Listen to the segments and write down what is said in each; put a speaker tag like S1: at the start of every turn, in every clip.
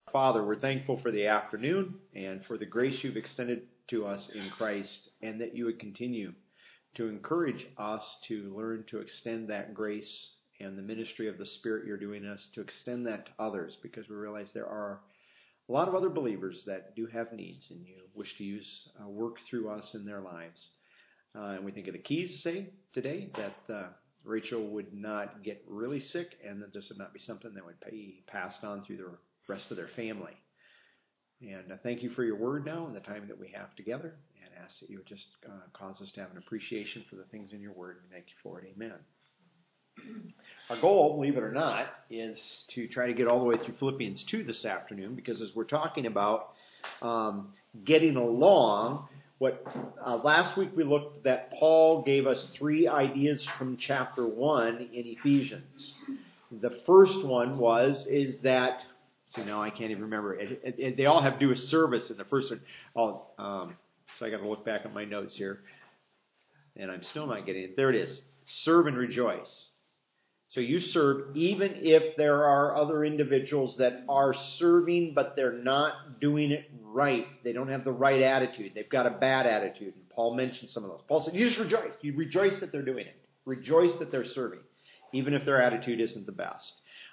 S1: Father, we're thankful for the afternoon and for the grace you've extended to us in Christ, and that you would continue to encourage us to learn to extend that grace and the ministry of the Spirit you're doing us, to extend that to others, because we realize there are a lot of other believers that do have needs, and you wish to use work through us in their lives. And we think of the keys today, that Rachel would not get really sick, and that this would not be something that would be passed on through the rest of their family. And thank you for your word now and the time that we have together, and ask that you would just cause us to have an appreciation for the things in your word. And thank you for it. Amen. Our goal, believe it or not, is to try to get all the way through Philippians 2 this afternoon, because as we're talking about getting along, last week we looked that Paul gave us 3 ideas from chapter 1 in Ephesians. The first one is that, see, now I can't even remember. They all have to do with service in the first one. So I got to look back at my notes here. And I'm still not getting it. There it is. Serve and rejoice. So you serve even if there are other individuals that are serving, but they're not doing it right. They don't have the right attitude. They've got a bad attitude. And Paul mentioned some of those. Paul said, you just rejoice. You rejoice that they're doing it. Rejoice that they're serving, even if their attitude isn't the best.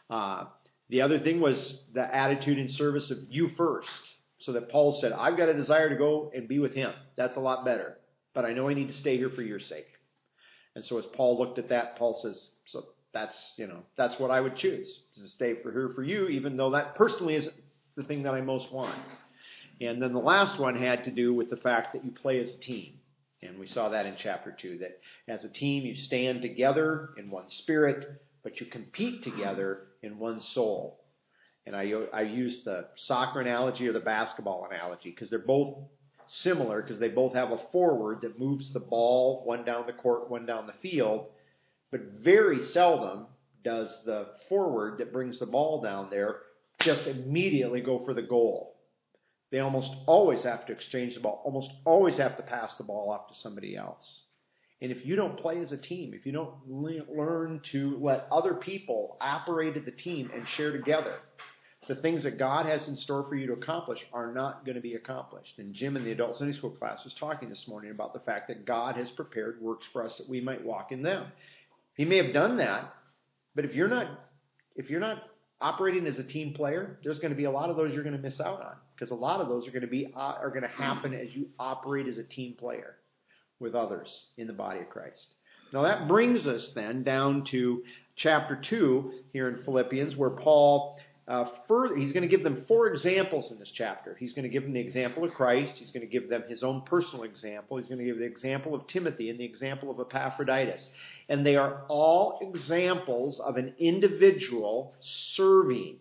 S1: The other thing was the attitude in service of you first. So that Paul said, I've got a desire to go and be with him. That's a lot better. But I know I need to stay here for your sake. And so as Paul looked at that, Paul says, so that's what I would choose, to stay here for you, even though that personally isn't the thing that I most want. And then the last one had to do with the fact that you play as a team. And we saw that in chapter 2, that as a team you stand together in one spirit, but you compete together in one soul. And I use the soccer analogy or the basketball analogy, because they're both similar, because they both have a forward that moves the ball, one down the court, one down the field. But very seldom does the forward that brings the ball down there just immediately go for the goal. They almost always have to exchange the ball, almost always have to pass the ball off to somebody else. And if you don't play as a team, if you don't learn to let other people operate as the team and share together, the things that God has in store for you to accomplish are not going to be accomplished. And Jim in the adult Sunday school class was talking this morning about the fact that God has prepared works for us that we might walk in them. He may have done that, but if you're not operating as a team player, there's going to be a lot of those you're going to miss out on, because a lot of those are going to happen as you operate as a team player with others in the body of Christ. Now that brings us then down to chapter 2 here in Philippians, where Paul he's going to give them 4 examples in this chapter. He's going to give them the example of Christ. He's going to give them his own personal example. He's going to give the example of Timothy and the example of Epaphroditus. And they are all examples of an individual serving.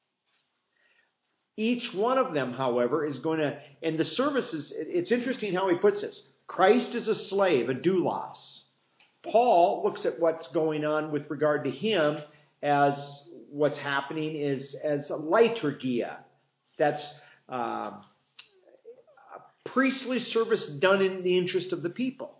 S1: Each one of them, however, is going to, and the services, it's interesting how he puts this. Christ is a slave, a doulos. Paul looks at what's going on with regard to him as what's happening is as a liturgia. That's a priestly service done in the interest of the people.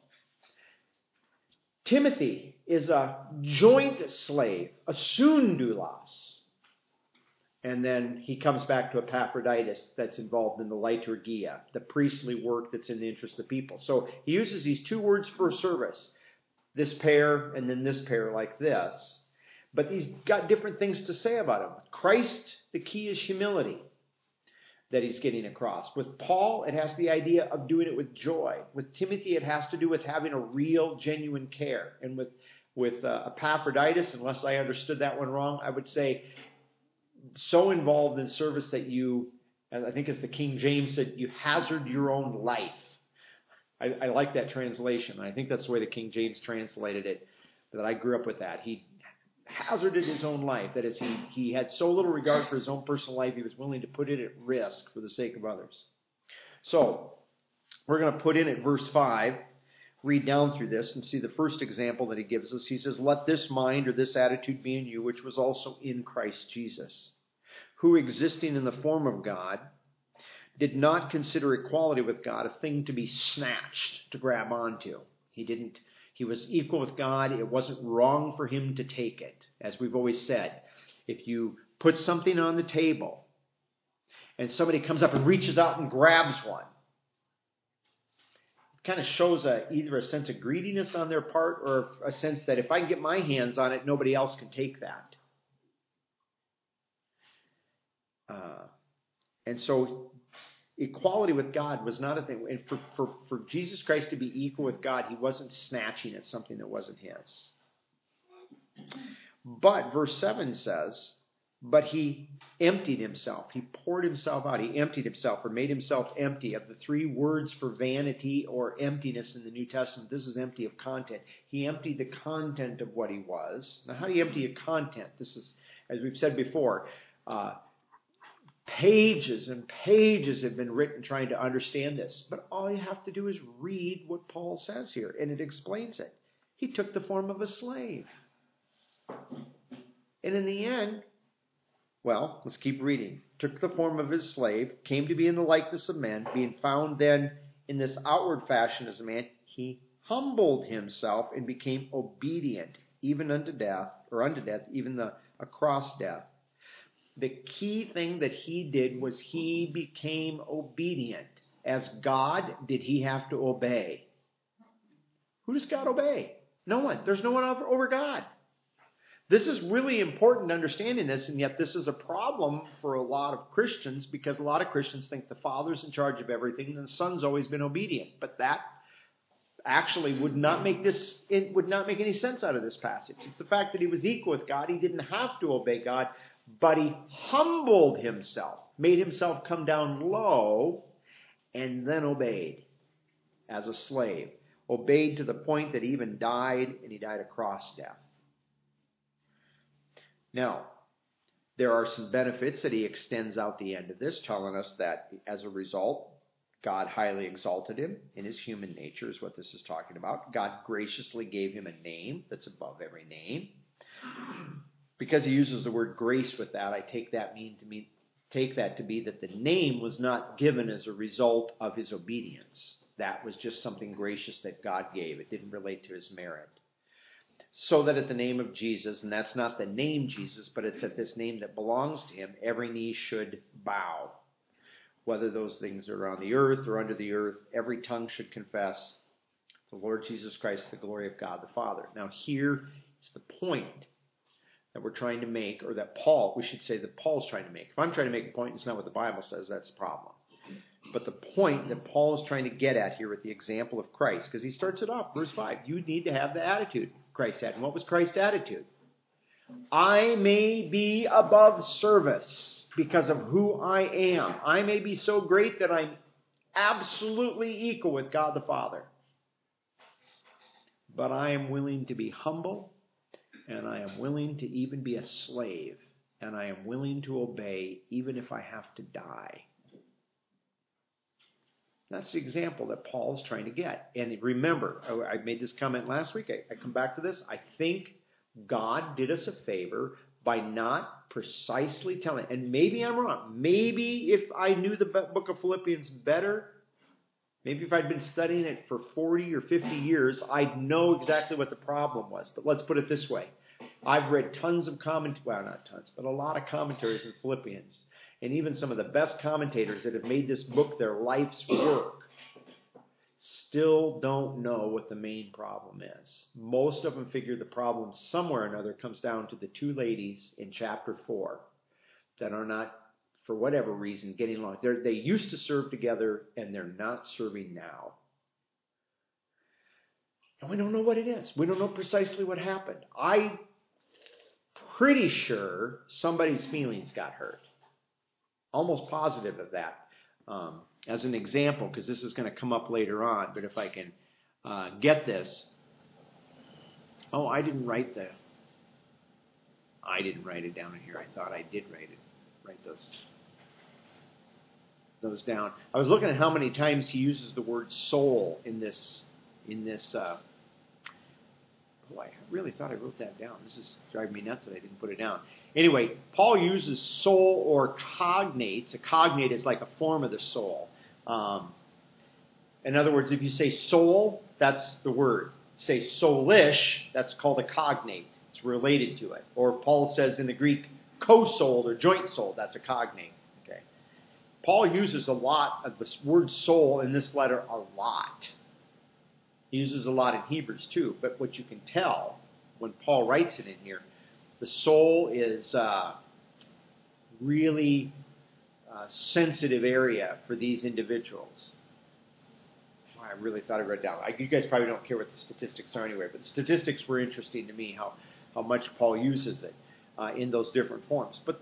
S1: Timothy is a joint slave, a doulos. And then he comes back to Epaphroditus that's involved in the liturgia, the priestly work that's in the interest of the people. So he uses these 2 words for service, this pair and then this pair like this. But he's got different things to say about him. Christ, the key is humility that he's getting across. With Paul, it has the idea of doing it with joy. With Timothy, it has to do with having a real, genuine care. And with Epaphroditus, unless I understood that one wrong, I would say so involved in service that you, I think as the King James said, you hazard your own life. I like that translation. I think that's the way the King James translated it, that I grew up with that. He hazarded his own life. That is, he had so little regard for his own personal life, he was willing to put it at risk for the sake of others. So, we're going to put in at verse 5, read down through this and see the first example that he gives us. He says, let this mind or this attitude be in you, which was also in Christ Jesus, who existing in the form of God, did not consider equality with God a thing to be snatched, to grab onto. He was equal with God. It wasn't wrong for him to take it. As we've always said, if you put something on the table and somebody comes up and reaches out and grabs one. It kind of shows either a sense of greediness on their part or a sense that if I can get my hands on it, nobody else can take that. And so equality with God was not a thing. And for Jesus Christ to be equal with God, he wasn't snatching at something that wasn't his. But verse 7 says, but he emptied himself. He poured himself out. He emptied himself or made himself empty. Of the three words for vanity or emptiness in the New Testament, this is empty of content. He emptied the content of what he was. Now, how do you empty a content? This is, as we've said before, pages and pages have been written trying to understand this. But all you have to do is read what Paul says here, and it explains it. He took the form of a slave. And in the end, well, let's keep reading. Took the form of his slave, came to be in the likeness of men, being found then in this outward fashion as a man, he humbled himself and became obedient, even unto death, even a cross death. The key thing that he did was he became obedient. As God, did he have to obey? Who does God obey? No one. There's no one over God. This is really important understanding this, and yet this is a problem for a lot of Christians because a lot of Christians think the Father's in charge of everything and the Son's always been obedient. But that actually would not make any sense out of this passage. It's the fact that he was equal with God. He didn't have to obey God, but he humbled himself, made himself come down low, and then obeyed as a slave. Obeyed to the point that he even died, and he died a cross death. Now, there are some benefits that he extends out the end of this, telling us that as a result, God highly exalted him in his human nature, is what this is talking about. God graciously gave him a name that's above every name. Because he uses the word grace with that, I take that to be that the name was not given as a result of his obedience. That was just something gracious that God gave. It didn't relate to his merit. So that at the name of Jesus, and that's not the name Jesus, but it's at this name that belongs to him, every knee should bow. Whether those things are on the earth or under the earth, every tongue should confess the Lord Jesus Christ, the glory of God the Father. Now here is the point that we're trying to make, or that Paul's trying to make. If I'm trying to make a point, it's not what the Bible says, that's the problem. But the point that Paul is trying to get at here with the example of Christ, because he starts it off, verse 5, you need to have the attitude Christ had. And what was Christ's attitude? I may be above service because of who I am. I may be so great that I'm absolutely equal with God the Father. But I am willing to be humble, and I am willing to even be a slave, and I am willing to obey even if I have to die. That's the example that Paul's trying to get. And remember, I made this comment last week. I come back to this. I think God did us a favor by not precisely telling. And maybe I'm wrong. Maybe if I knew the book of Philippians better, maybe if I'd been studying it for 40 or 50 years, I'd know exactly what the problem was. But let's put it this way. I've read tons of not tons, but a lot of commentaries in Philippians. And even some of the best commentators that have made this book their life's work still don't know what the main problem is. Most of them figure the problem somewhere or another comes down to the two ladies in chapter 4 that are not, for whatever reason, getting along. They used to serve together, and they're not serving now. And we don't know what it is. We don't know precisely what happened. I'm pretty sure somebody's feelings got hurt. Almost positive of that. As an example, because this is going to come up later on, but if I can get this. Oh, I didn't write it down in here. I thought I did write those down. I was looking at how many times he uses the word soul in this. I really thought I wrote that down. This is driving me nuts that I didn't put it down. Anyway, Paul uses soul or cognates. A cognate is like a form of the soul. In other words, if you say soul, that's the word. Say soulish, that's called a cognate. It's related to it. Or Paul says in the Greek, co-soul or joint soul, that's a cognate. Okay. Paul uses a lot of the word soul in this letter, a lot. He uses a lot in Hebrews too, but what you can tell when Paul writes it in here, the soul is really sensitive area for these individuals. I really thought I read down. You guys probably don't care what the statistics are anyway, but the statistics were interesting to me, how much Paul uses it in those different forms. But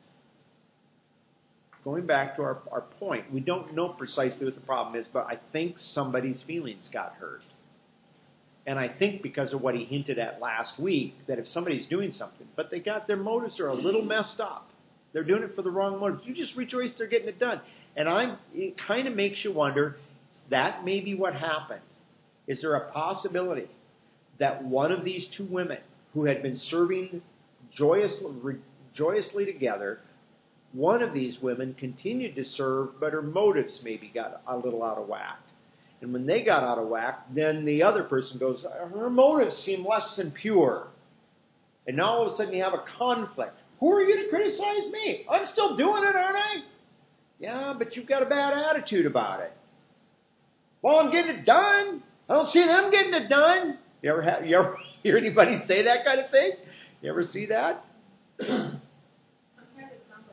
S1: going back to our point, we don't know precisely what the problem is, but I think somebody's feelings got hurt. And I think because of what he hinted at last week, that if somebody's doing something, but their motives are a little messed up. They're doing it for the wrong motive. You just rejoice they're getting it done. And it kind of makes you wonder, that may be what happened. Is there a possibility that one of these two women who had been serving joyously together, one of these women continued to serve, but her motives maybe got a little out of whack? And when they got out of whack, then the other person goes, her motives seem less than pure. And now all of a sudden you have a conflict. Who are you to criticize me? I'm still doing it, aren't I? Yeah, but you've got a bad attitude about it. Well, I'm getting it done. I don't see them getting it done. You ever hear anybody say that kind of thing? You ever see that?
S2: I'm trying to sound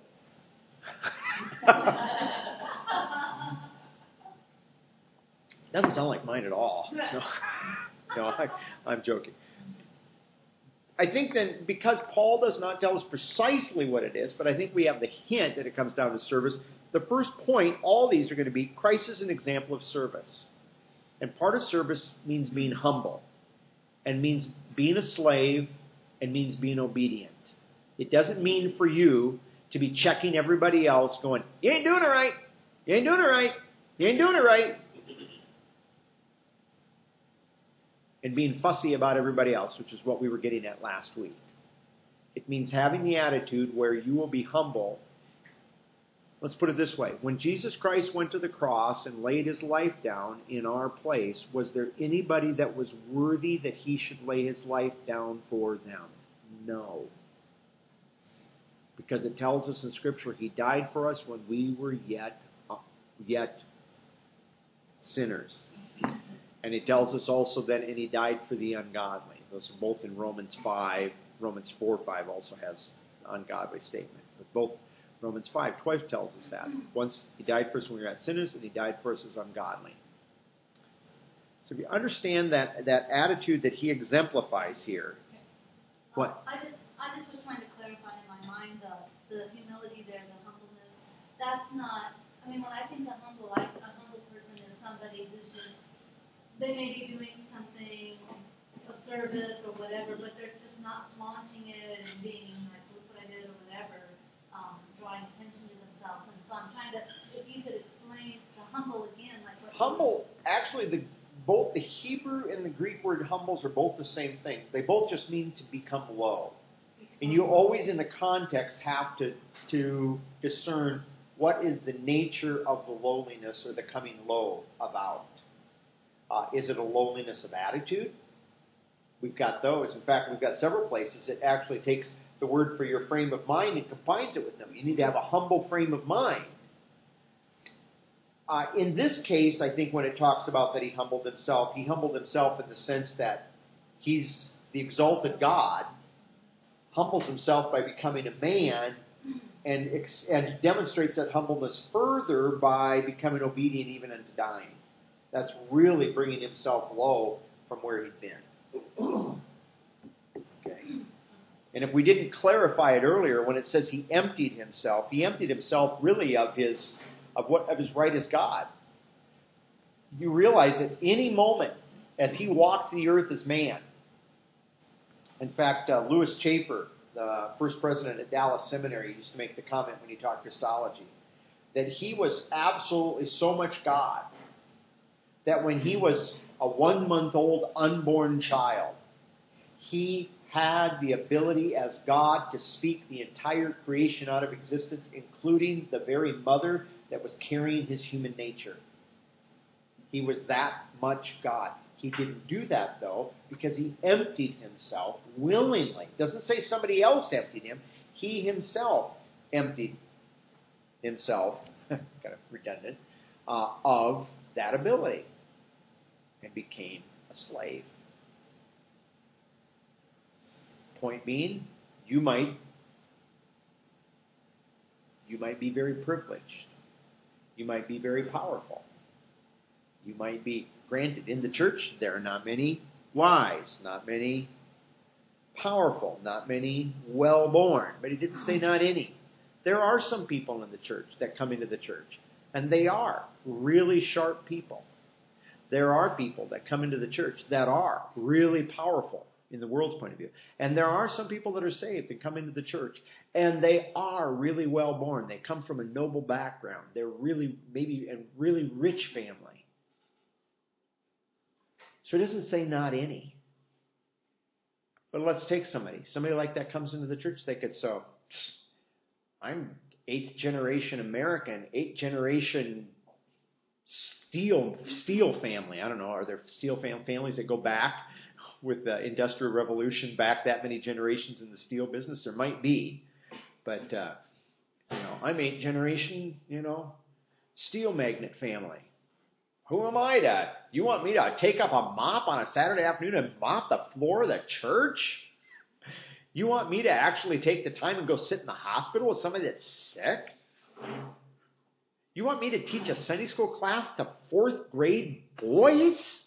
S2: like my voice.
S1: Doesn't sound like mine at all. No, I'm joking. I think then, because Paul does not tell us precisely what it is, but I think we have the hint that it comes down to service. The first point, all these are going to be, Christ is an example of service. And part of service means being humble, and means being a slave, and means being obedient. It doesn't mean for you to be checking everybody else, going, you ain't doing it right, you ain't doing it right, you ain't doing it right. And being fussy about everybody else, which is what we were getting at last week. It means having the attitude where you will be humble. Let's put it this way. When Jesus Christ went to the cross and laid his life down in our place, was there anybody that was worthy that he should lay his life down for them? No. Because it tells us in Scripture, he died for us when we were yet sinners. And it tells us also that, and he died for the ungodly. Those are both in Romans 5. Romans 4:5 also has an ungodly statement. But both Romans 5:12 tells us that. Once he died for us when we were at sinners, and he died for us as ungodly. So if you understand that attitude that he exemplifies here, what?
S3: I just was trying to clarify in my mind the humility there, the humbleness. That's not, I mean, when I think a humble person is somebody who's just, they may be doing something, a service or whatever, but they're just not flaunting it and being like, look what I did or whatever, drawing attention to themselves. And so I'm trying to, if you could explain the humble again, like what
S1: humble, actually, both the Hebrew and the Greek word humbles are both the same things. They both just mean to become low. And you always, in the context, have to discern what is the nature of the lowliness or the coming low about. Is it a lowliness of attitude? We've got those. In fact, we've got several places that actually takes the word for your frame of mind and combines it with them. You need to have a humble frame of mind. In this case, I think when it talks about that he humbled himself in the sense that he's the exalted God, humbles himself by becoming a man, and demonstrates that humbleness further by becoming obedient even unto dying. That's really bringing himself low from where he'd been. Okay. And if we didn't clarify it earlier, when it says he emptied himself really of his right as God. You realize at any moment, as he walked the earth as man. In fact, Louis Chafer, the first president at Dallas Seminary, used to make the comment when he taught Christology, that he was absolutely so much God that when he was a 1-month-old unborn child, he had the ability as God to speak the entire creation out of existence, including the very mother that was carrying his human nature. He was that much God. He didn't do that, though, because he emptied himself willingly. It doesn't say somebody else emptied him. He himself emptied himself, kind of redundant, of that ability and became a slave. Point being, you might be very privileged. You might be very powerful. You might be, granted, in the church, there are not many wise, not many powerful, not many well-born. But he didn't say not any. There are some people in the church that come into the church, and they are really sharp people. There are people that come into the church that are really powerful in the world's point of view. And there are some people that are saved and come into the church, and they are really well-born. They come from a noble background. They're really, maybe a really rich family. So it doesn't say not any. But let's take somebody like that comes into the church. They could, so I'm 8th generation American, 8th generation steel family. I don't know. Are there steel families that go back with the Industrial Revolution back that many generations in the steel business? There might be. But, I'm 8th generation, steel magnate family. Who am I to? You want me to take up a mop on a Saturday afternoon and mop the floor of the church? You want me to actually take the time and go sit in the hospital with somebody that's sick? You want me to teach a Sunday school class to 4th grade boys?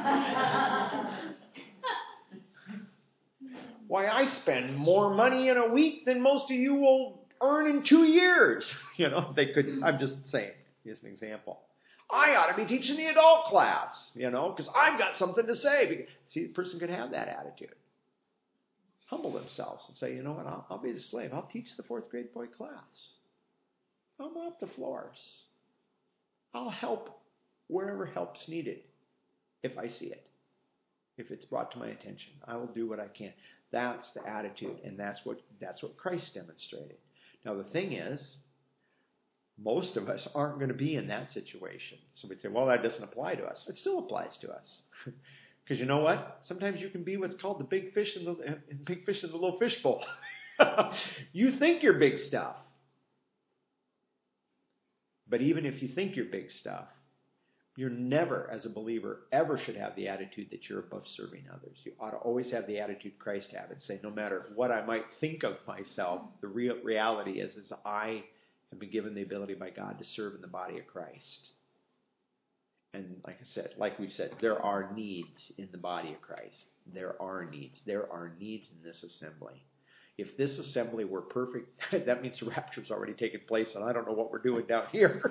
S1: Why, I spend more money in a week than most of you will earn in 2 years. They could, I'm just saying, here's an example. I ought to be teaching the adult class, because I've got something to say. See, the person could have that attitude. Humble themselves and say, you know what, I'll be the slave. I'll teach the 4th grade boy class. I'll mop the floors. I'll help wherever help's needed if I see it. If it's brought to my attention, I will do what I can. That's the attitude, and that's what Christ demonstrated. Now, the thing is, most of us aren't going to be in that situation. So we'd say, well, that doesn't apply to us. It still applies to us. Because you know what? Sometimes you can be what's called the big fish in the little fish bowl. You think you're big stuff. But even if you think you're big stuff, you're never, as a believer, ever should have the attitude that you're above serving others. You ought to always have the attitude Christ had and say, no matter what I might think of myself, the reality is I have been given the ability by God to serve in the body of Christ. And like we've said, there are needs in the body of Christ. There are needs. There are needs in this assembly. If this assembly were perfect, that means the rapture's already taken place, and I don't know what we're doing down here.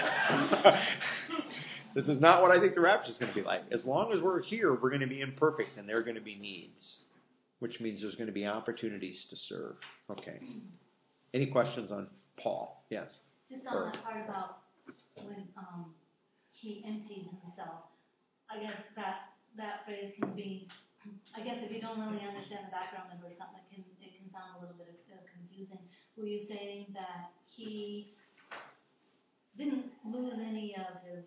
S1: This is not what I think the rapture's going to be like. As long as we're here, we're going to be imperfect, and there are going to be needs, which means there's going to be opportunities to serve. Okay. Any questions on Paul? Yes.
S3: Just on that part about when he emptied himself, I guess that phrase can be, I guess if you don't really understand the background of it or something, it can sound a little bit confusing. Were you saying that he didn't lose any of his,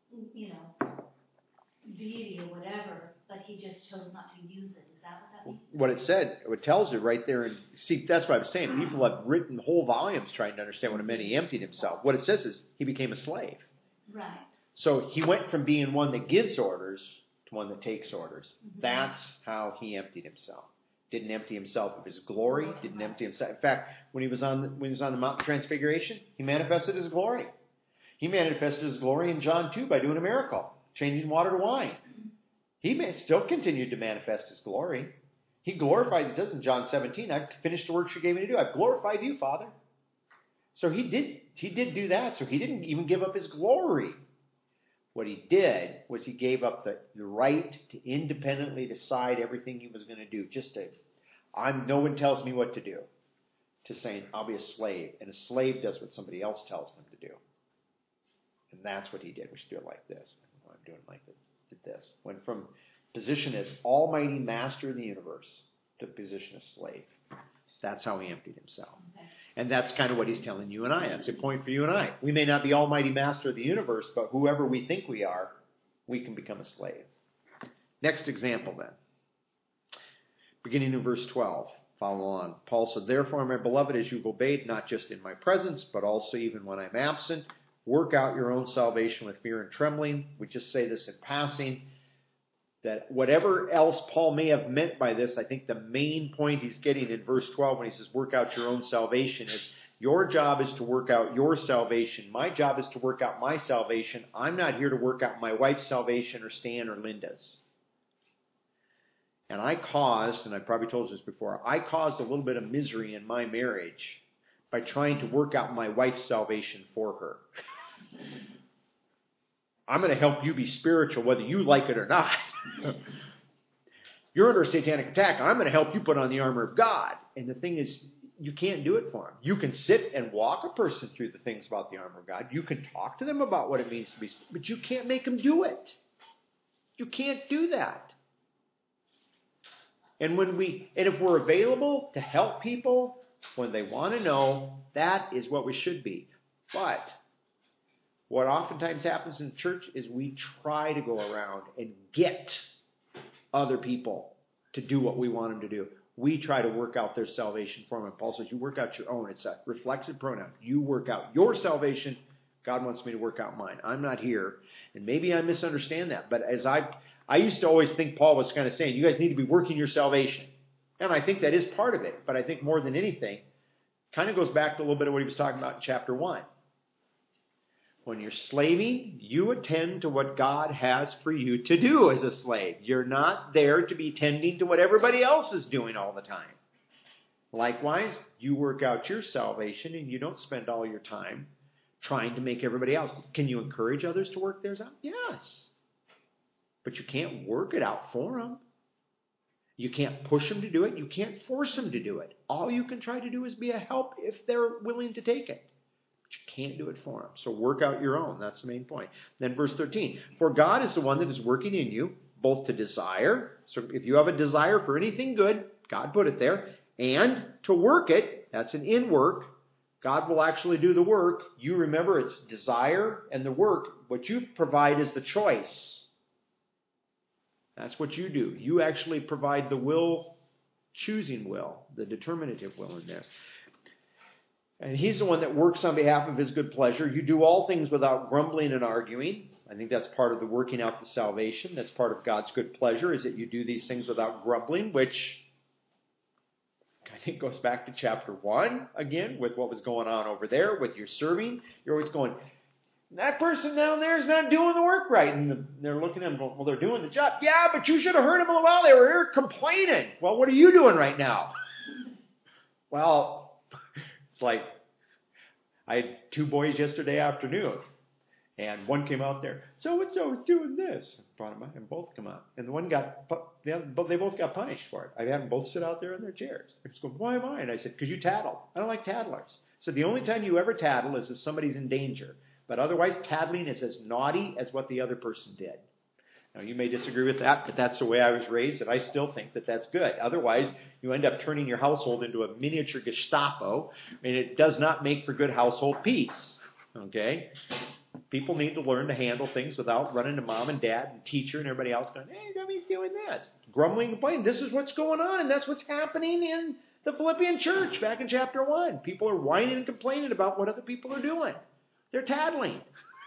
S3: deity or whatever, but he just chose not to use it? Is that what that means?
S1: What it said, what tells you right there, and see, that's what I was saying. People have written whole volumes trying to understand what it meant he emptied himself. What it says is he became a slave.
S3: Right.
S1: So he went from being one that gives orders to one that takes orders. Mm-hmm. That's how he emptied himself. Didn't empty himself of his glory. Didn't empty himself. In fact, when he was on the Mount of Transfiguration, he manifested his glory. He manifested his glory in John 2 by doing a miracle, changing water to wine. He still continued to manifest his glory. He glorified, it says in John 17, I've finished the work you gave me to do. I've glorified you, Father. So he did do that. So he didn't even give up his glory. What he did was he gave up the right to independently decide everything he was going to do. No one tells me what to do. To saying, I'll be a slave. And a slave does what somebody else tells them to do. And that's what he did. We should do it like this. I'm doing it like this. Did this. Went from position as almighty master of the universe to position as slave. That's how he emptied himself. Okay. And that's kind of what he's telling you and I. That's the point for you and I. We may not be almighty master of the universe, but whoever we think we are, we can become a slave. Next example then. Beginning in verse 12. Follow along. Paul said, therefore, my beloved, as you've obeyed, not just in my presence, but also even when I'm absent, work out your own salvation with fear and trembling. We just say this in passing, that whatever else Paul may have meant by this, I think the main point he's getting in verse 12 when he says, work out your own salvation, is your job is to work out your salvation. My job is to work out my salvation. I'm not here to work out my wife's salvation or Stan or Linda's. And I caused, and I probably told you this before, I caused a little bit of misery in my marriage by trying to work out my wife's salvation for her. I'm going to help you be spiritual whether you like it or not. You're under a satanic attack. I'm going to help you put on the armor of God. And the thing is, you can't do it for them. You can sit and walk a person through the things about the armor of God. You can talk to them about what it means to be, but you can't make them do it. You can't do that. And if we're available to help people when they want to know, that is what we should be. But what oftentimes happens in church is we try to go around and get other people to do what we want them to do. We try to work out their salvation for them. And Paul says, you work out your own. It's a reflexive pronoun. You work out your salvation. God wants me to work out mine. I'm not here. And maybe I misunderstand that. But as I used to always think Paul was kind of saying, you guys need to be working your salvation. And I think that is part of it. But I think more than anything, kind of goes back to a little bit of what he was talking about in chapter 1. When you're slaving, you attend to what God has for you to do as a slave. You're not there to be tending to what everybody else is doing all the time. Likewise, you work out your salvation and you don't spend all your time trying to make everybody else. Can you encourage others to work theirs out? Yes. But you can't work it out for them. You can't push them to do it. You can't force them to do it. All you can try to do is be a help if they're willing to take it. But you can't do it for them. So work out your own. That's the main point. Then verse 13. For God is the one that is working in you, both to desire. So if you have a desire for anything good, God put it there. And to work it. That's an in work. God will actually do the work. You remember it's desire and the work. What you provide is the choice. That's what you do. You actually provide the will, choosing will, the determinative will in there. And he's the one that works on behalf of his good pleasure. You do all things without grumbling and arguing. I think that's part of the working out the salvation. That's part of God's good pleasure, is that you do these things without grumbling, which I think goes back to chapter 1 again with what was going on over there with your serving. You're always going, that person down there is not doing the work right. And they're looking at them going, well, they're doing the job. Yeah, but you should have heard them a while. They were here complaining. Well, what are you doing right now? Well, it's like I had 2 boys yesterday afternoon. And one came out there, so-and-so is doing this. Brought them out, and both come out. And the one they both got punished for it. I had them both sit out there in their chairs. They're just going, why am I? And I said, because you tattled. I don't like tattlers. So the only time you ever tattle is if somebody's in danger. But otherwise, tattling is as naughty as what the other person did. Now, you may disagree with that, but that's the way I was raised, and I still think that that's good. Otherwise, you end up turning your household into a miniature Gestapo, and it does not make for good household peace. Okay? People need to learn to handle things without running to mom and dad and teacher and everybody else going, hey, Debbie's doing this. Grumbling and complaining. This is what's going on, and that's what's happening in the Philippian church back in chapter 1. People are whining and complaining about what other people are doing. They're tattling.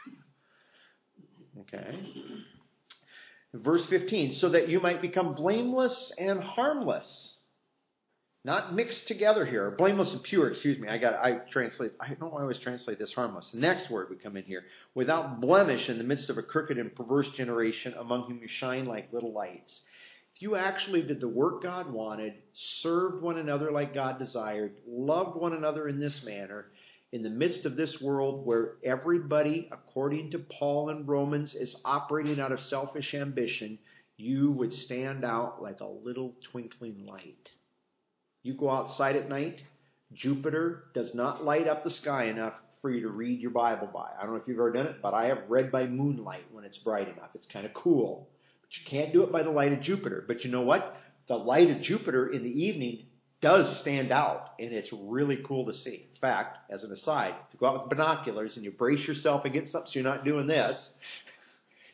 S1: Okay. Verse 15, so that you might become blameless and harmless. Not mixed together here. Blameless and pure, excuse me. I don't always translate this harmless. The next word would come in here. Without blemish in the midst of a crooked and perverse generation among whom you shine like little lights. If you actually did the work God wanted, served one another like God desired, loved one another in this manner, in the midst of this world where everybody, according to Paul in Romans, is operating out of selfish ambition, you would stand out like a little twinkling light. You go outside at night, Jupiter does not light up the sky enough for you to read your Bible by. I don't know if you've ever done it, but I have read by moonlight when it's bright enough. It's kind of cool. But you can't do it by the light of Jupiter. But you know what? The light of Jupiter in the evening does stand out, and it's really cool to see. In fact, as an aside, if you go out with binoculars and you brace yourself against something so you're not doing this,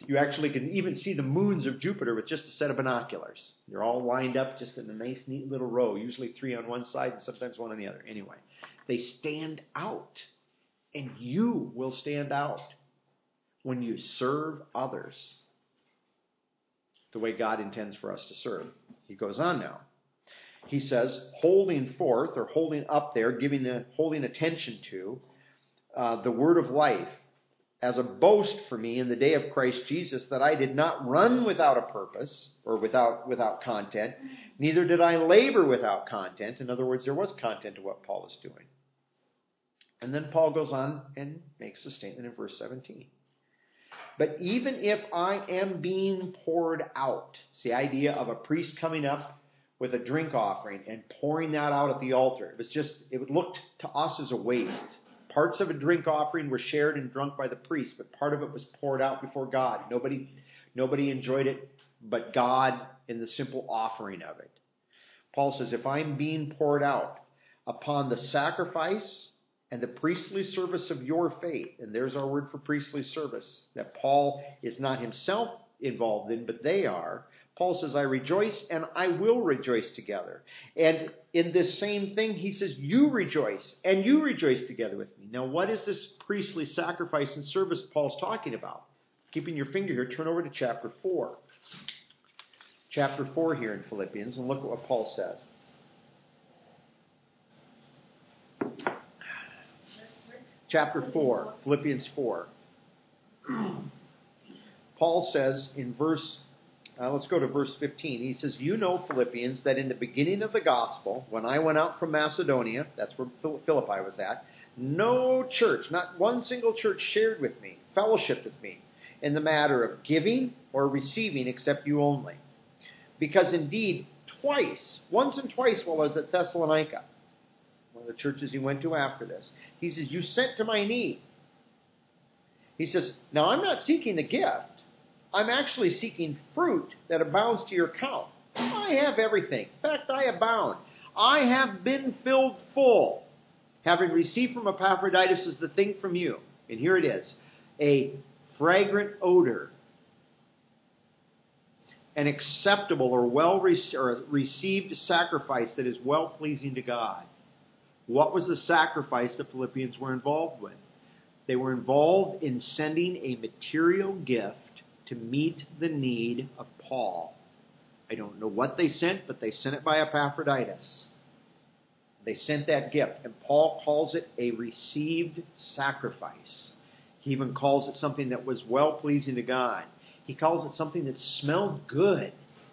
S1: You actually can even see the moons of Jupiter with just a set of binoculars. They're all lined up just in a nice, neat little row, usually 3 on one side and sometimes 1 on the other. Anyway, they stand out, and you will stand out when you serve others the way God intends for us to serve. He goes on now. He says, holding forth, or holding up there, holding attention to the word of life, as a boast for me in the day of Christ Jesus, that I did not run without a purpose, or without content, neither did I labor without content. In other words, there was content to what Paul is doing. And then Paul goes on and makes a statement in verse 17. But even if I am being poured out, it's the idea of a priest coming up with a drink offering and pouring that out at the altar. It looked to us as a waste. Parts of a drink offering were shared and drunk by the priest, but part of it was poured out before God. Nobody enjoyed it but God in the simple offering of it. Paul says, if I'm being poured out upon the sacrifice and the priestly service of your faith, and there's our word for priestly service, that Paul is not himself involved in, but they are. Paul says, I rejoice and I will rejoice together. And in this same thing, he says, you rejoice and you rejoice together with me. Now, what is this priestly sacrifice and service Paul's talking about? Keeping your finger here, turn over to chapter 4. Chapter 4 here in Philippians, and look at what Paul says. Chapter 4, Philippians 4. Paul says in let's go to verse 15. He says, you know, Philippians, that in the beginning of the gospel, when I went out from Macedonia, that's where Philippi was at, no church, not one single church shared with me, fellowshiped with me in the matter of giving or receiving except you only. Because indeed, once and twice while I was at Thessalonica, one of the churches he went to after this, he says, you sent to my need. He says, now I'm not seeking the gift. I'm actually seeking fruit that abounds to your account. I have everything. In fact, I abound. I have been filled full, having received from Epaphroditus as the thing from you. And here it is, a fragrant odor, an acceptable or received sacrifice that is well-pleasing to God. What was the sacrifice the Philippians were involved with? They were involved in sending a material gift to meet the need of Paul. I don't know what they sent, but they sent it by Epaphroditus. They sent that gift, and Paul calls it a received sacrifice. He even calls it something that was well-pleasing to God. He calls it something that smelled good.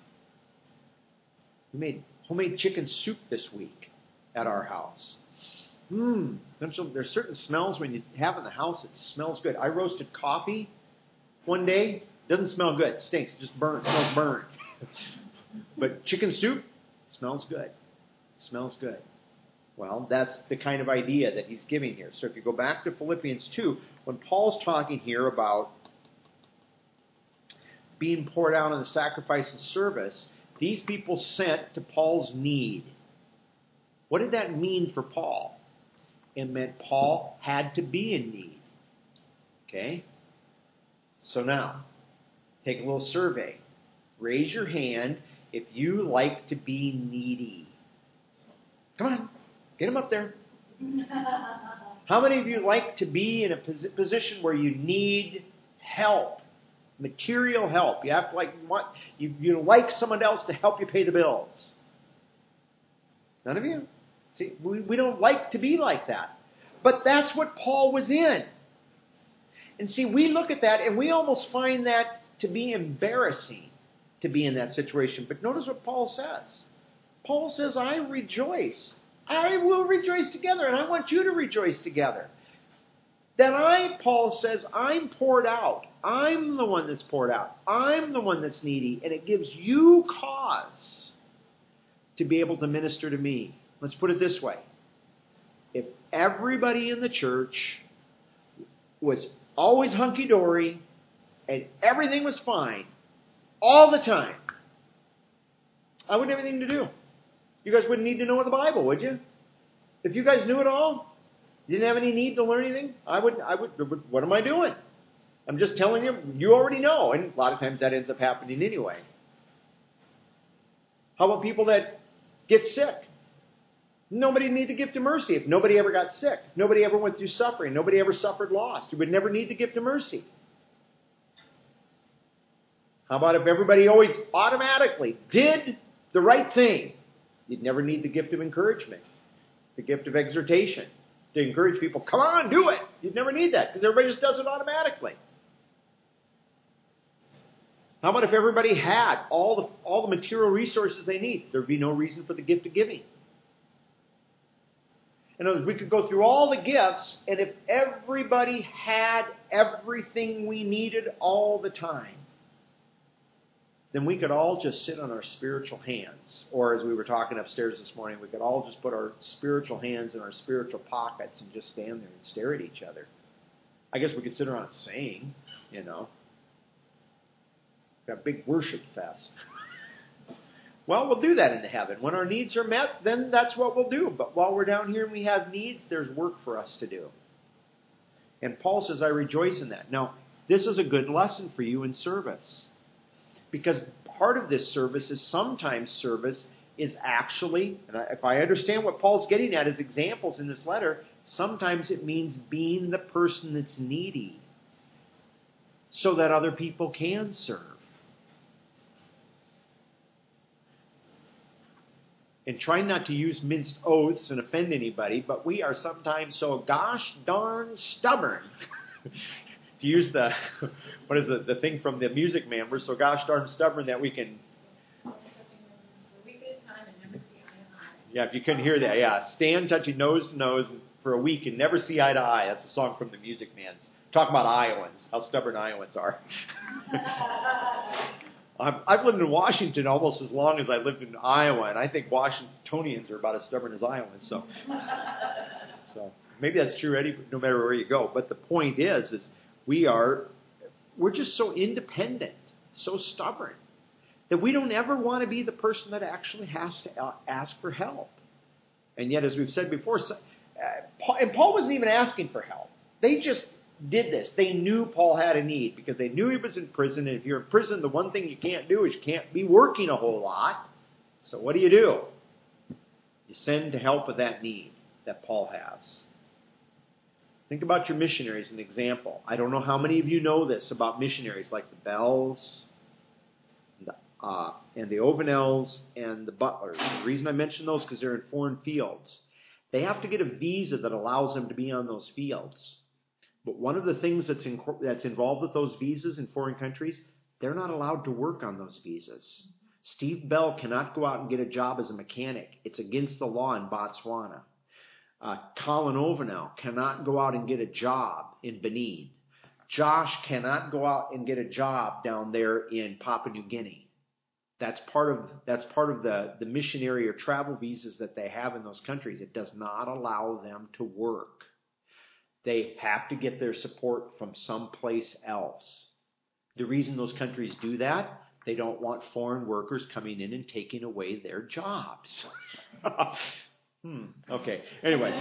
S1: We made homemade chicken soup this week at our house. There's certain smells when you have it in the house, it smells good. I roasted coffee one day. Doesn't smell good. It stinks. It just burns. It smells burned. But chicken soup smells good. Smells good. Well, that's the kind of idea that he's giving here. So if you go back to Philippians 2, when Paul's talking here about being poured out on the sacrifice and service, these people sent to Paul's need. What did that mean for Paul? It meant Paul had to be in need. Okay? So now, take a little survey. Raise your hand if you like to be needy. Come on, get them up there. How many of you like to be in a position where you need help? Material help. You have you like someone else to help you pay the bills. None of you? See, we don't like to be like that. But that's what Paul was in. And see, we look at that and we almost find that to be embarrassing to be in that situation. But notice what Paul says. Paul says, I rejoice. I will rejoice together, and I want you to rejoice together. That Paul says, I'm poured out. I'm the one that's poured out. I'm the one that's needy, and it gives you cause to be able to minister to me. Let's put it this way. If everybody in the church was always hunky-dory and everything was fine all the time, I wouldn't have anything to do. You guys wouldn't need to know the Bible, would you? If you guys knew it all, you didn't have any need to learn anything, I would. What am I doing? I'm just telling you, you already know. And a lot of times that ends up happening anyway. How about people that get sick? Nobody need the gift of mercy if nobody ever got sick. Nobody ever went through suffering. Nobody ever suffered loss. You would never need the gift of mercy. How about if everybody always automatically did the right thing? You'd never need the gift of encouragement, the gift of exhortation, to encourage people, come on, do it. You'd never need that because everybody just does it automatically. How about if everybody had all the material resources they need? There'd be no reason for the gift of giving. In other words, we could go through all the gifts, and if everybody had everything we needed all the time, then we could all just sit on our spiritual hands. Or as we were talking upstairs this morning, we could all just put our spiritual hands in our spiritual pockets and just stand there and stare at each other. I guess we could sit around and sing, Got a big worship fest. Well, we'll do that in heaven. When our needs are met, then that's what we'll do. But while we're down here and we have needs, there's work for us to do. And Paul says, I rejoice in that. Now, this is a good lesson for you in service. Because part of this service is sometimes service is actually, and if I understand what Paul's getting at as examples in this letter, sometimes it means being the person that's needy so that other people can serve. And try not to use minced oaths and offend anybody, but we are sometimes so gosh darn stubborn. To use the thing from the Music Man, we're so gosh darn stubborn that we can... Yeah, if you couldn't hear that, yeah. Stand touching nose to nose for a week and never see eye to eye. That's a song from the Music Man. Talk about Iowans, how stubborn Iowans are. I've lived in Washington almost as long as I lived in Iowa, and I think Washingtonians are about as stubborn as Iowans. So maybe that's true, Eddie, no matter where you go. But the point is we're just so independent, so stubborn, that we don't ever want to be the person that actually has to ask for help. And yet, as we've said before, Paul wasn't even asking for help. They just did this. They knew Paul had a need because they knew he was in prison. And if you're in prison, the one thing you can't do is you can't be working a whole lot. So what do? You send to help with that need that Paul has. Think about your missionaries as an example. I don't know how many of you know this about missionaries like the Bells and the Ovanels and the Butlers. The reason I mention those is because they're in foreign fields. They have to get a visa that allows them to be on those fields. But one of the things that's involved with those visas in foreign countries, they're not allowed to work on those visas. Steve Bell cannot go out and get a job as a mechanic. It's against the law in Botswana. Colin Ovanel cannot go out and get a job in Benin. Josh cannot go out and get a job down there in Papua New Guinea. That's part of the missionary or travel visas that they have in those countries. It does not allow them to work. They have to get their support from someplace else. The reason those countries do that, they don't want foreign workers coming in and taking away their jobs. Okay, anyway.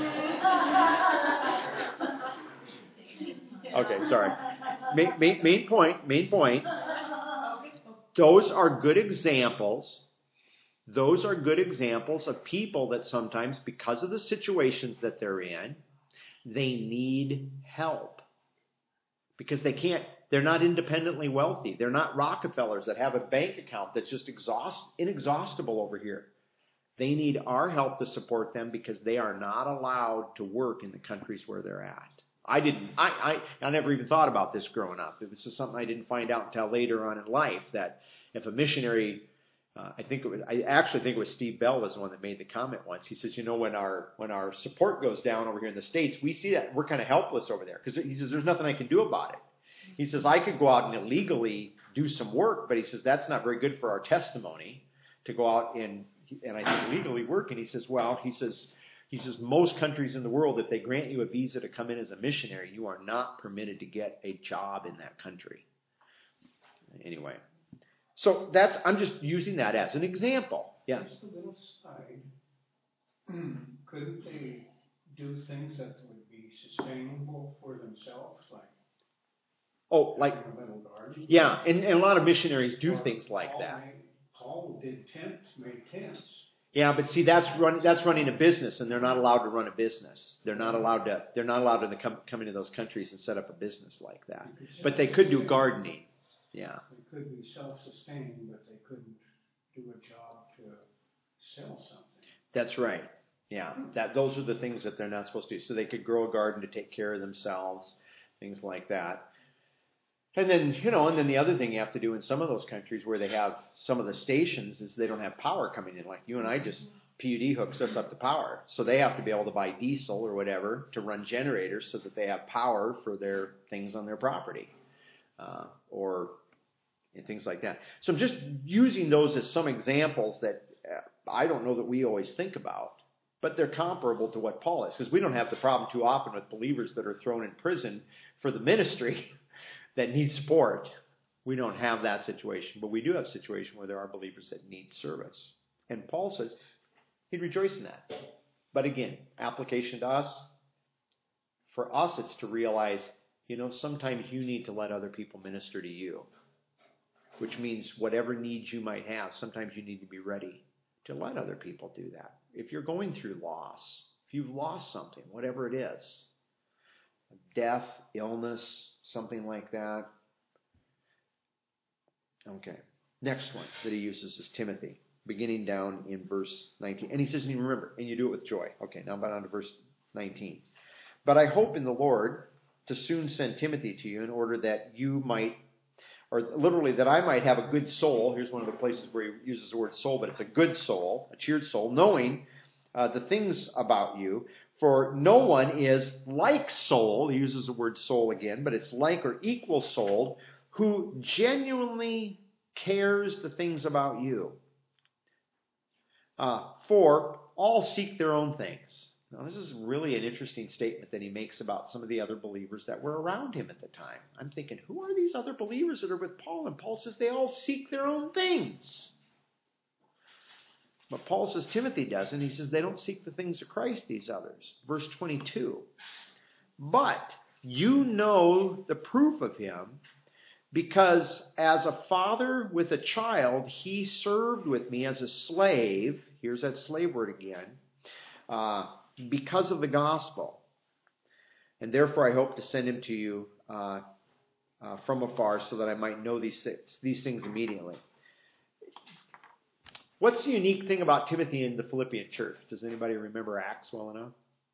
S1: Okay, sorry. Main point. Those are good examples. Those are good examples of people that sometimes, because of the situations that they're in, they need help. Because they're not independently wealthy. They're not Rockefellers that have a bank account that's just inexhaustible over here. They need our help to support them because they are not allowed to work in the countries where they're at. I never even thought about this growing up. This is something I didn't find out until later on in life, that if a missionary, I actually think it was Steve Bell was the one that made the comment once. He says, when our support goes down over here in the States, we see that we're kind of helpless over there. Because he says, there's nothing I can do about it. He says, I could go out and illegally do some work, but he says, that's not very good for our testimony to go out and I said, legally work. And he says, he says, most countries in the world, if they grant you a visa to come in as a missionary, you are not permitted to get a job in that country. Anyway, so I'm just using that as an example. Yes?
S4: Just a little side. Couldn't they do things that would be sustainable for themselves, like
S1: Oh, like,
S4: in a little garden.
S1: yeah, and a lot of missionaries do things like that.
S4: Paul made tents.
S1: Yeah, but see, that's running a business, and they're not allowed to run a business. They're not allowed to come into those countries and set up a business like that. But they could do gardening. Yeah.
S4: They could be self-sustaining, but they couldn't do a job to sell something.
S1: That's right. Yeah. Those are the things that they're not supposed to do. So they could grow a garden to take care of themselves, things like that. And then, and then the other thing you have to do in some of those countries where they have some of the stations is they don't have power coming in. Like you and I just, PUD hooks us up to power. So they have to be able to buy diesel or whatever to run generators so that they have power for their things on their property. Or things like that. So I'm just using those as some examples that I don't know that we always think about. But they're comparable to what Paul is. Because we don't have the problem too often with believers that are thrown in prison for the ministry that need support. We don't have that situation. But we do have a situation where there are believers that need service. And Paul says he'd rejoice in that. But again, application to us. For us, it's to realize, sometimes you need to let other people minister to you. Which means whatever needs you might have, sometimes you need to be ready to let other people do that. If you're going through loss, if you've lost something, whatever it is, death, illness, something like that. Okay. Next one that he uses is Timothy, beginning down in verse 19. And he says, and you remember, and you do it with joy. Okay, now on to verse 19. But I hope in the Lord to soon send Timothy to you in order that you might, or literally that I might have a good soul. Here's one of the places where he uses the word soul, but it's a good soul, a cheered soul, knowing the things about you. For no one is like soul, he uses the word soul again, but it's like or equal soul, who genuinely cares the things about you. For all seek their own things. Now, this is really an interesting statement that he makes about some of the other believers that were around him at the time. I'm thinking, who are these other believers that are with Paul? And Paul says they all seek their own things. But Paul says Timothy doesn't. He says they don't seek the things of Christ, these others. Verse 22. But you know the proof of him, because as a father with a child, he served with me as a slave. Here's that slave word again. Because of the gospel. And therefore I hope to send him to you from afar so that I might know these things immediately. What's the unique thing about Timothy in the Philippian church? Does anybody remember Acts well enough?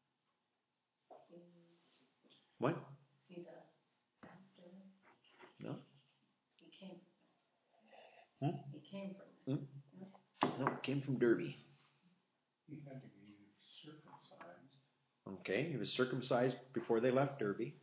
S1: What?
S2: See the pastor?
S1: No?
S2: He came.
S1: Hmm?
S2: He came from.
S1: No, it came from Derby.
S4: He had to be circumcised.
S1: Okay, he was circumcised before they left Derby.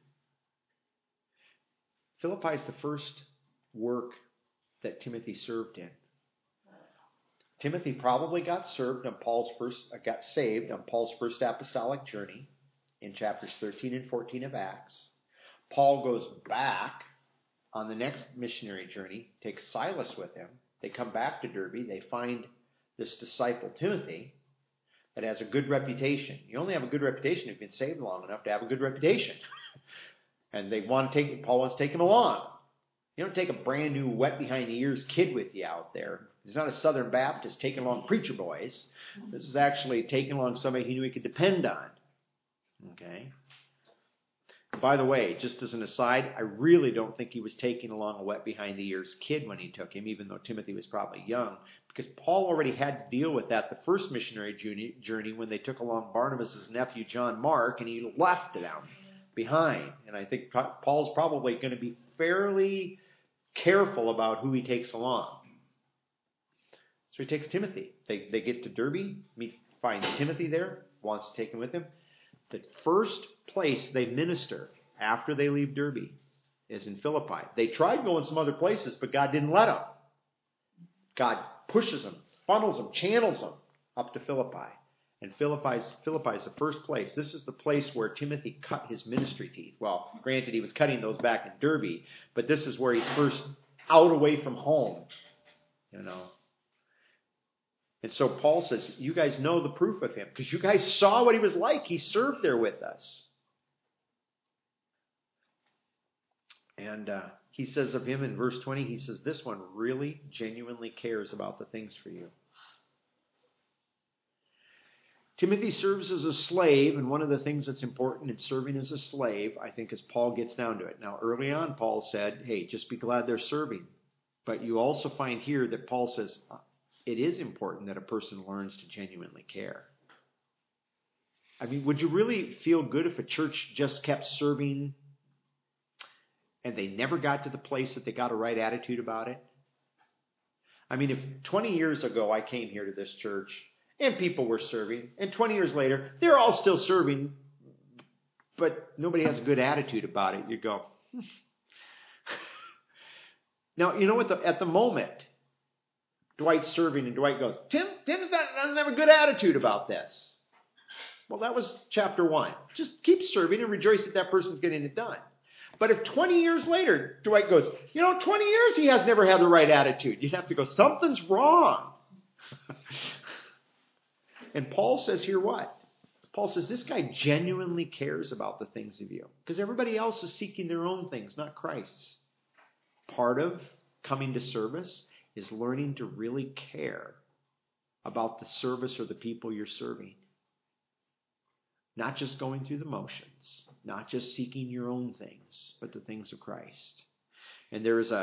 S1: Philippi is the first work that Timothy served in. Timothy probably got saved on Paul's first apostolic journey in chapters 13 and 14 of Acts. Paul goes back on the next missionary journey, takes Silas with him. They come back to Derby. They find this disciple Timothy that has a good reputation. You only have a good reputation if you've been saved long enough to have a good reputation. And Paul wants to take him along. You don't take a brand new wet behind the ears kid with you out there. He's not a Southern Baptist taking along preacher boys. This is actually taking along somebody he knew he could depend on. Okay. By the way, just as an aside, I really don't think he was taking along a wet behind the ears kid when he took him, even though Timothy was probably young, because Paul already had to deal with that the first missionary journey when they took along Barnabas' nephew John Mark, and he left them behind. And I think Paul's probably going to be fairly careful about who he takes along. So he takes Timothy. They get to Derby, finds Timothy there, wants to take him with him. The first place they minister after they leave Derby is in Philippi. They tried going some other places, but God didn't let them. God pushes them, funnels them, channels them up to Philippi. And Philippi is the first place. This is the place where Timothy cut his ministry teeth. Well, granted, he was cutting those back in Derby, but this is where he's first out away from home, And so Paul says, you guys know the proof of him because you guys saw what he was like. He served there with us. And he says of him in verse 20, he says, this one really genuinely cares about the things for you. Timothy serves as a slave, and one of the things that's important in serving as a slave, I think, as Paul gets down to it. Now, early on, Paul said, hey, just be glad they're serving. But you also find here that Paul says it is important that a person learns to genuinely care. I mean, would you really feel good if a church just kept serving and they never got to the place that they got a right attitude about it? I mean, if 20 years ago I came here to this church and people were serving, and 20 years later they're all still serving, but nobody has a good attitude about it, you go. Now, you know what? At the moment, Dwight's serving, and Dwight goes, Tim's doesn't have a good attitude about this. Well, that was chapter 1. Just keep serving and rejoice that person's getting it done. But if 20 years later, Dwight goes, 20 years he has never had the right attitude, you'd have to go, something's wrong. And Paul says here what? Paul says this guy genuinely cares about the things of you. Because everybody else is seeking their own things, not Christ's. Part of coming to service is learning to really care about the service or the people you're serving. Not just going through the motions, not just seeking your own things, but the things of Christ. And there is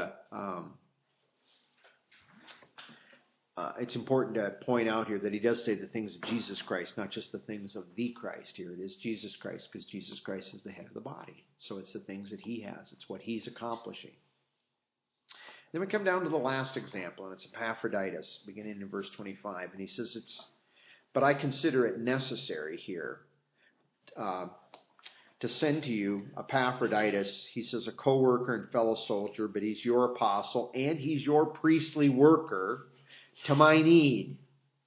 S1: it's important to point out here that he does say the things of Jesus Christ, not just the things of the Christ. Here it is Jesus Christ, because Jesus Christ is the head of the body. So it's the things that he has. It's what he's accomplishing. Then we come down to the last example, and it's Epaphroditus, beginning in verse 25. And he says, but I consider it necessary here to send to you Epaphroditus. He says, a co-worker and fellow soldier, but he's your apostle, and he's your priestly worker to my need.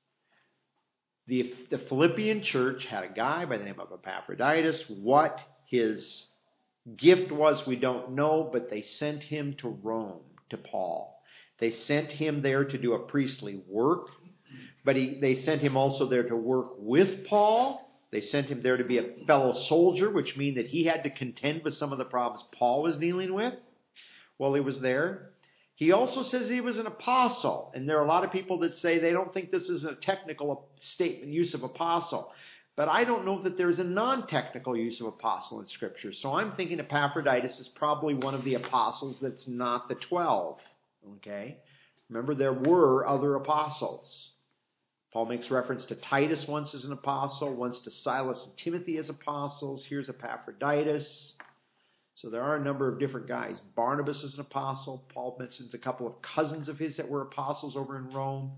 S1: The Philippian church had a guy by the name of Epaphroditus. What his gift was, we don't know, but they sent him to Rome, to Paul. They sent him there to do a priestly work, but they sent him also there to work with Paul. They sent him there to be a fellow soldier, which means that he had to contend with some of the problems Paul was dealing with while he was there. He also says he was an apostle, and there are a lot of people that say they don't think this is a technical statement, use of apostle. But I don't know that there's a non-technical use of apostle in Scripture. So I'm thinking Epaphroditus is probably one of the apostles that's not the 12. Okay? Remember, there were other apostles. Paul makes reference to Titus once as an apostle, once to Silas and Timothy as apostles. Here's Epaphroditus. So there are a number of different guys. Barnabas is an apostle. Paul mentions a couple of cousins of his that were apostles over in Rome.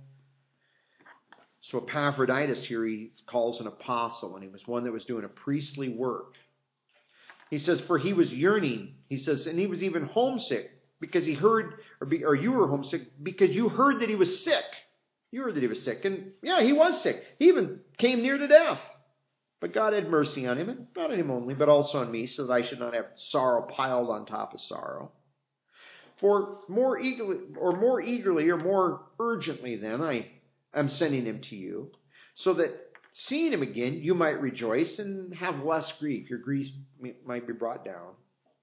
S1: So Epaphroditus here he calls an apostle, and he was one that was doing a priestly work. He says, for he was yearning. He says, and he was even homesick because he heard, or you were homesick because you heard that he was sick. You heard that he was sick. And yeah, he was sick. He even came near to death. But God had mercy on him, and not on him only, but also on me, so that I should not have sorrow piled on top of sorrow. For more eagerly or more urgently then, I am sending him to you, so that seeing him again, you might rejoice and have less grief. Your grief might be brought down.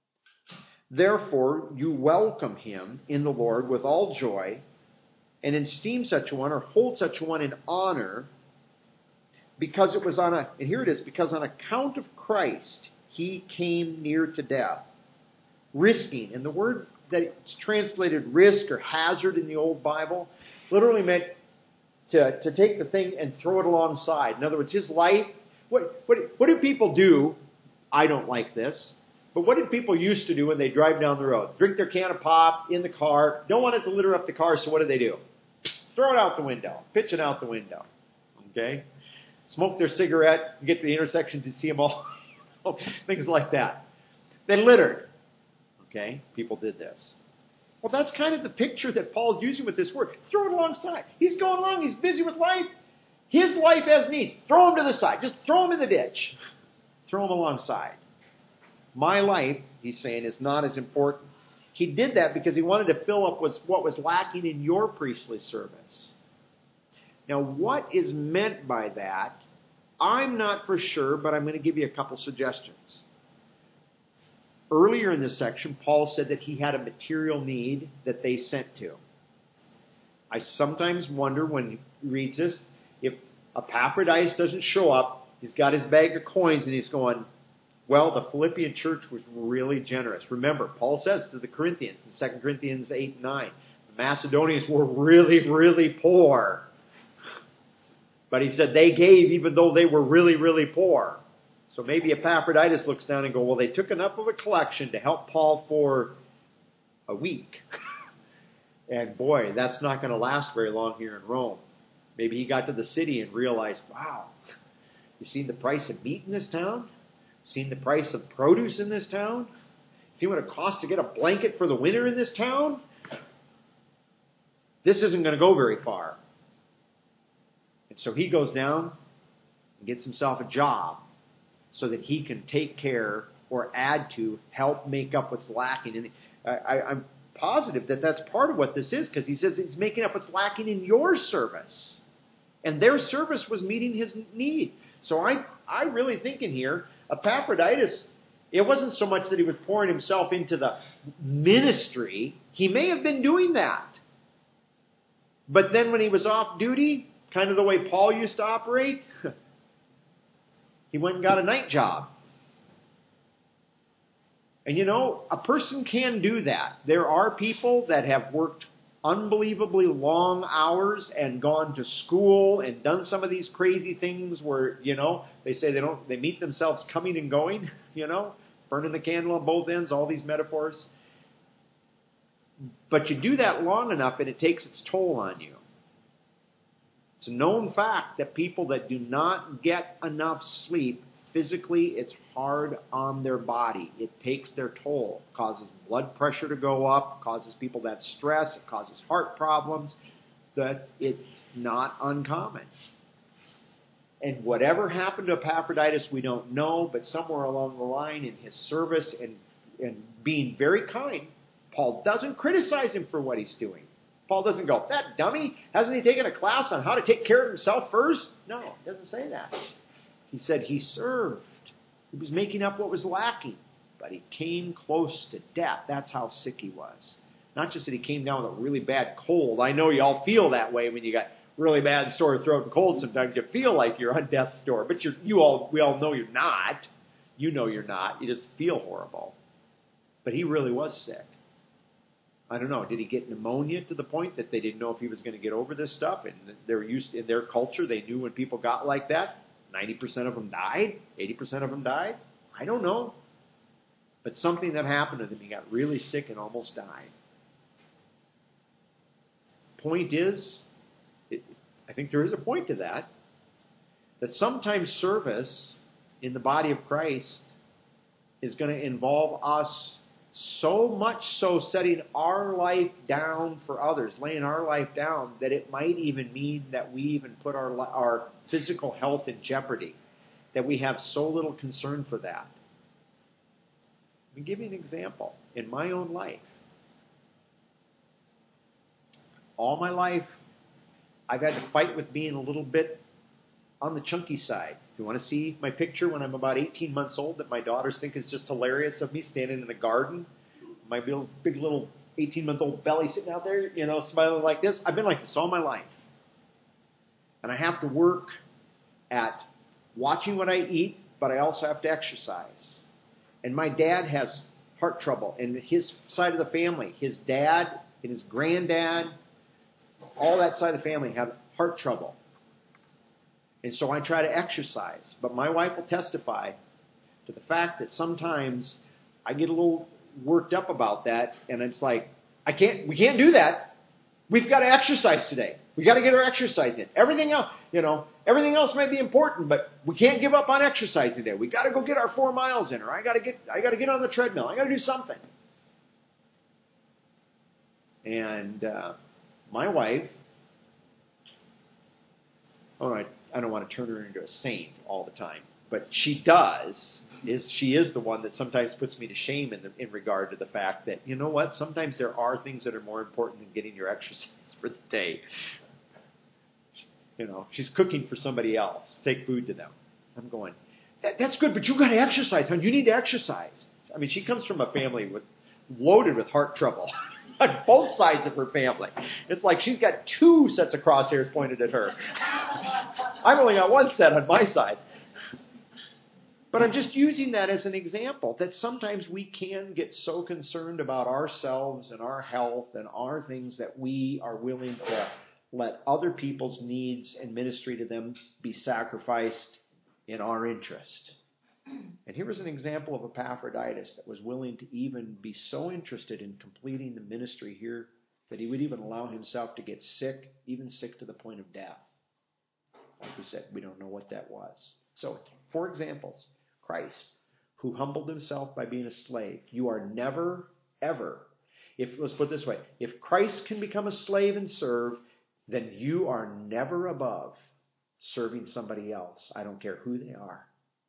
S1: Therefore, you welcome him in the Lord with all joy, and esteem such a one, or hold such a one in honor, because it was because on account of Christ, he came near to death, risking. And the word that it's translated risk or hazard in the old Bible literally meant to take the thing and throw it alongside. In other words, his life, what do people do? I don't like this. But what did people used to do when they drive down the road? Drink their can of pop in the car, don't want it to litter up the car, so what do? Throw it out the window, pitch it out the window. Okay? Smoke their cigarette, get to the intersection to see them all. Things like that. They littered. Okay? People did this. Well, that's kind of the picture that Paul's using with this word. Throw it alongside. He's going along. He's busy with life. His life has needs. Throw him to the side. Just throw him in the ditch. Throw him alongside. My life, he's saying, is not as important. He did that because he wanted to fill up what was lacking in your priestly service. Now, what is meant by that, I'm not for sure, but I'm going to give you a couple suggestions. earlier in this section, Paul said that he had a material need that they sent to. I sometimes wonder when he reads this, if Epaphroditus doesn't show up, he's got his bag of coins and he's going, well, the Philippian church was really generous. Remember, Paul says to the Corinthians in 2 Corinthians 8 and 9, the Macedonians were really, really poor. But he said they gave even though they were really, really poor. So maybe Epaphroditus looks down and goes, well, they took enough of a collection to help Paul for a week. And boy, that's not going to last very long here in Rome. Maybe he got to the city and realized, wow, you seen the price of meat in this town? Seen the price of produce in this town? See what it costs to get a blanket for the winter in this town? This isn't going to go very far. And so he goes down and gets himself a job so that he can take care or add to, help make up what's lacking. And I'm positive that that's part of what this is, because he says he's making up what's lacking in your service. And their service was meeting his need. So I really think in here, Epaphroditus, it wasn't so much that he was pouring himself into the ministry. He may have been doing that. But then when he was off duty, kind of the way Paul used to operate, he went and got a night job. And you know, a person can do that. There are people that have worked unbelievably long hours and gone to school and done some of these crazy things where, you know, they say they meet themselves coming and going, you know, burning the candle on both ends, all these metaphors. But you do that long enough and it takes its toll on you. It's a known fact that people that do not get enough sleep, physically, it's hard on their body. It takes their toll. It causes blood pressure to go up, causes people to have stress, it causes heart problems. That it's not uncommon. And whatever happened to Epaphroditus, we don't know, but somewhere along the line in his service and being very kind, Paul doesn't criticize him for what he's doing. Paul doesn't go, that dummy, hasn't he taken a class on how to take care of himself first? No, it doesn't say that. He said he served. He was making up what was lacking. But he came close to death. That's how sick he was. Not just that he came down with a really bad cold. I know you all feel that way when you got really bad sore throat and cold. Sometimes you feel like you're on death's door. But we all know you're not. You know you're not. You just feel horrible. But he really was sick. I don't know. Did he get pneumonia to the point that they didn't know if he was going to get over this stuff? And they're used in their culture. They knew when people got like that. 90% of them died. 80% of them died. I don't know. But something that happened to them, he got really sick and almost died. Point is, I think there is a point to that sometimes service in the body of Christ is going to involve us so much so setting our life down for others, laying our life down, that it might even mean that we even put our physical health in jeopardy, that we have so little concern for that. Let me give you an example. In my own life, all my life, I've had to fight with being a little bit on the chunky side. If you want to see my picture when I'm about 18 months old that my daughters think is just hilarious of me standing in the garden, my big little 18-month-old belly sitting out there, you know, smiling like this. I've been like this all my life. And I have to work at watching what I eat, but I also have to exercise. And my dad has heart trouble. And his side of the family, his dad and his granddad, all that side of the family have heart trouble. And so I try to exercise. But my wife will testify to the fact that sometimes I get a little worked up about that. And it's like, we can't do that. We've got to exercise today. We got to get our exercise in. Everything else may be important, but we can't give up on exercise today. We got to go get our 4 miles in, or I got to get on the treadmill. I got to do something. And my wife, I don't want to turn her into a saint all the time, but she does. She is the one that sometimes puts me to shame in regard to the fact that, you know what, sometimes there are things that are more important than getting your exercise for the day. You know, she's cooking for somebody else. Take food to them. I'm going, that's good, but you got to exercise, hon. You need to exercise. I mean, she comes from a family loaded with heart trouble on both sides of her family. It's like she's got two sets of crosshairs pointed at her. I've only got one set on my side. But I'm just using that as an example that sometimes we can get so concerned about ourselves and our health and our things that we are willing to let other people's needs and ministry to them be sacrificed in our interest. And here was an example of Epaphroditus that was willing to even be so interested in completing the ministry here that he would even allow himself to get sick, even sick to the point of death. Like we said, we don't know what that was. So, 4 examples. Christ, who humbled himself by being a slave. You are never, ever, let's put it this way, if Christ can become a slave and serve, then you are never above serving somebody else. I don't care who they are.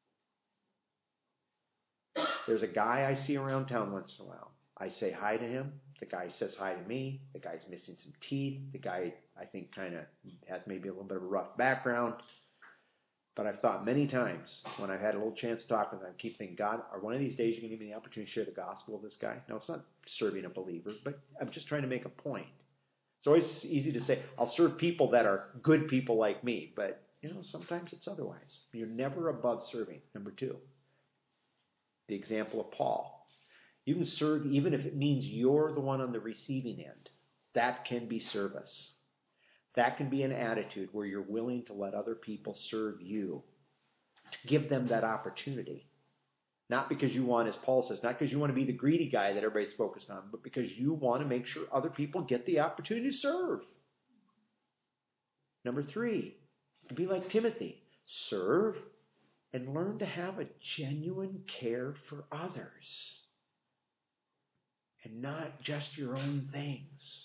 S1: There's a guy I see around town once in a while. I say hi to him. The guy says hi to me. The guy's missing some teeth. The guy, I think, kind of has maybe a little bit of a rough background. But I've thought many times when I've had a little chance to talk with him, I keep thinking, God, are one of these days you're going to give me the opportunity to share the gospel of this guy? No, it's not serving a believer, but I'm just trying to make a point. It's always easy to say, I'll serve people that are good people like me. But, sometimes it's otherwise. You're never above serving. Number 2, the example of Paul. You can serve even if it means you're the one on the receiving end. That can be service. That can be an attitude where you're willing to let other people serve you, to give them that opportunity. Not because you want, as Paul says, not because you want to be the greedy guy that everybody's focused on, but because you want to make sure other people get the opportunity to serve. Number 3, to be like Timothy. Serve and learn to have a genuine care for others. And not just your own things.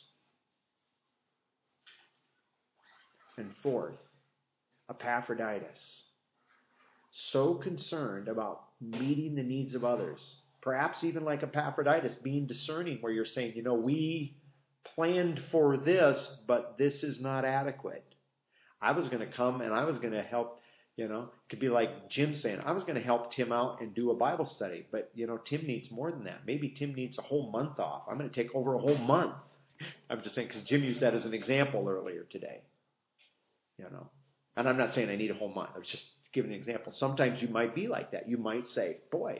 S1: And 4th, Epaphroditus. So concerned about meeting the needs of others. Perhaps even like Epaphroditus, being discerning where you're saying, we planned for this, but this is not adequate. I was going to come and I was going to help, it could be like Jim saying, I was going to help Tim out and do a Bible study, but, Tim needs more than that. Maybe Tim needs a whole month off. I'm going to take over a whole month. I'm just saying, because Jim used that as an example earlier today. And I'm not saying I need a whole month. I was just giving an example. Sometimes you might be like that. You might say, boy,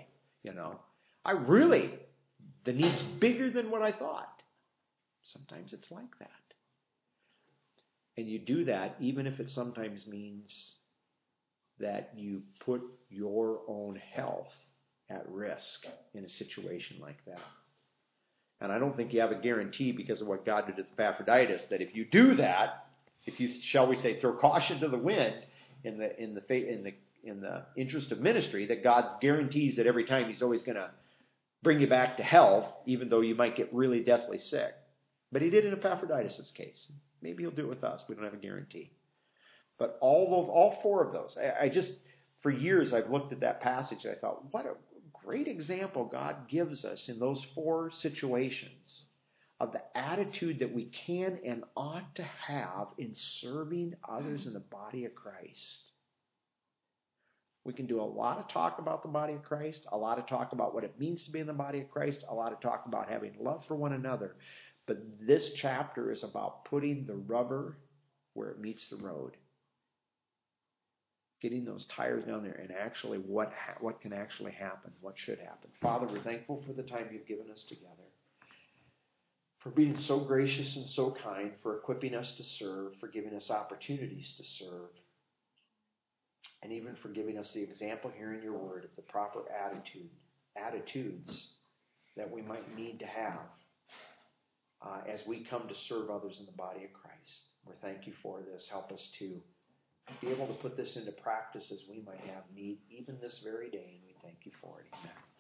S1: the need's bigger than what I thought. Sometimes it's like that. And you do that even if it sometimes means that you put your own health at risk in a situation like that. And I don't think you have a guarantee because of what God did with Epaphroditus that if you do that, if you, shall we say, throw caution to the wind in the interest of ministry, that God guarantees that every time He's always going to bring you back to health, even though you might get really deathly sick. But He did in Epaphroditus' case. Maybe He'll do it with us. We don't have a guarantee. But all 4 of those, I just, for years, I've looked at that passage and I thought, what a great example God gives us in those 4 situations of the attitude that we can and ought to have in serving others in the body of Christ. We can do a lot of talk about the body of Christ, a lot of talk about what it means to be in the body of Christ, a lot of talk about having love for one another. But this chapter is about putting the rubber where it meets the road. Getting those tires down there and actually what can actually happen, what should happen. Father, we're thankful for the time You've given us together. For being so gracious and so kind, for equipping us to serve, for giving us opportunities to serve, and even for giving us the example here in Your Word of the proper attitudes that we might need to have as we come to serve others in the body of Christ. We thank You for this. Help us to be able to put this into practice as we might have need even this very day, and we thank You for it. Amen.